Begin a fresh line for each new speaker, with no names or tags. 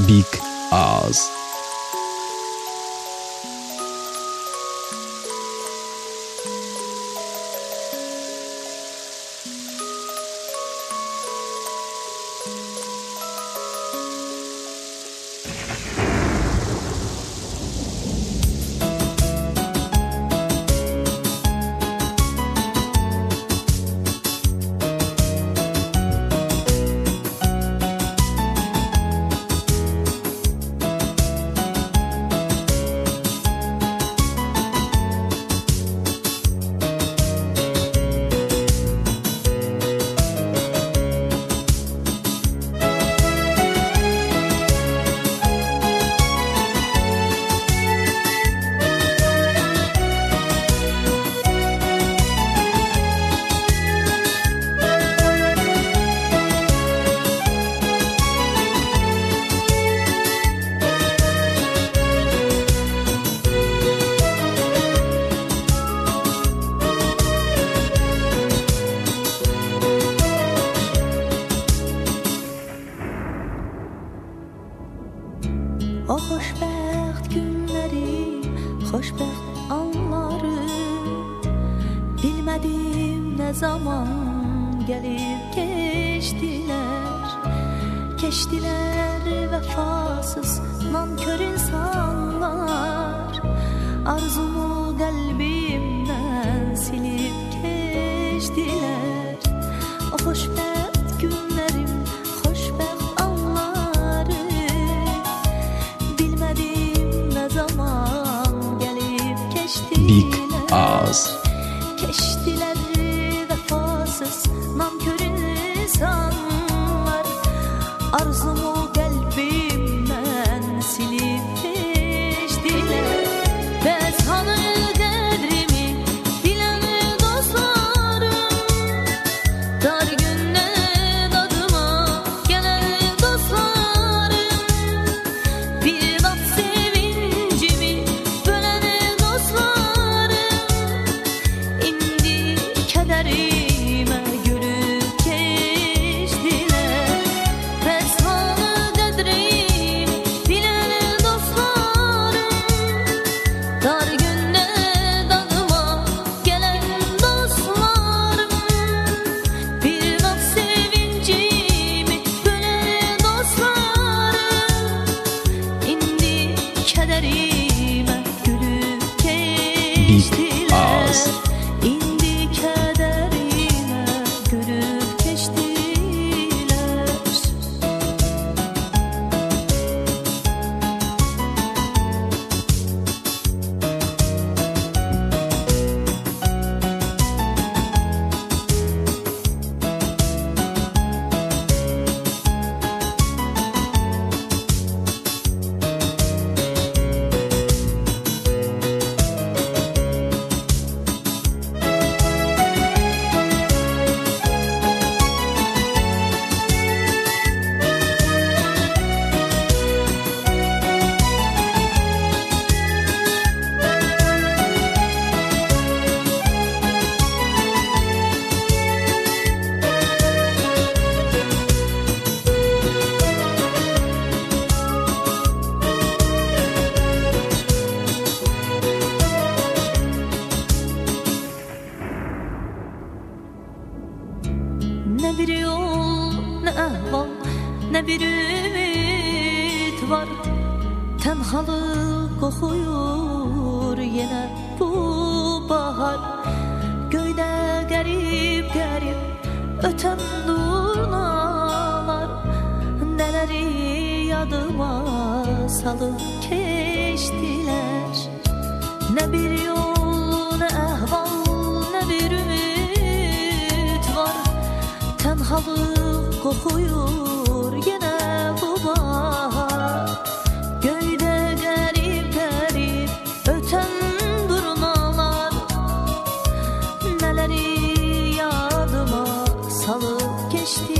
Big Ağız.
O xoşbəxt günlərim, xoşbəxt anlarım, bilmədim nə zaman gəlib keçdilər. Keçdilər vəfasız, nankör insanlar, arzumu qəlbimdən silib keçdilər. O xoşbəxt günlərim, xoşbəxt anlarım, bilmədim nə zaman gəlib keçdilər.
Big Ağız.
Keçdilər vəfasız, nankör insanlar, arzumu qəlbimdən silib keçdilər. Bəs hanı qədrimi bilən dostlarım, dar gündə dadıma gələn dostlarım, bir nat sevincimi bölən dostlarım, indi kədərimə gülüb keçdilər. Bəs hanı qədrim bilən dostlarım, dar gündə dadıma gələn dostlarım, bir nat sevincimi bölən dostlarım, indi kədərimə gülüb keçdilər. İndi kədərimə gülüb keçdilər. Nə bir yol, nə əhval, nə bir ümid var. Tənhalıq qoxuyur yenə bu bahar. Göydə qərib-qərib ötən durnalar, nələri yadıma salıb keçdilər. Nə bir yol, nə əhval, nə bir ümid var. Tənhalıq qoxuyur yenə bu bahar. Göydə qərib-qərib ötən durnalar, nələri yadıma salıb keçdi.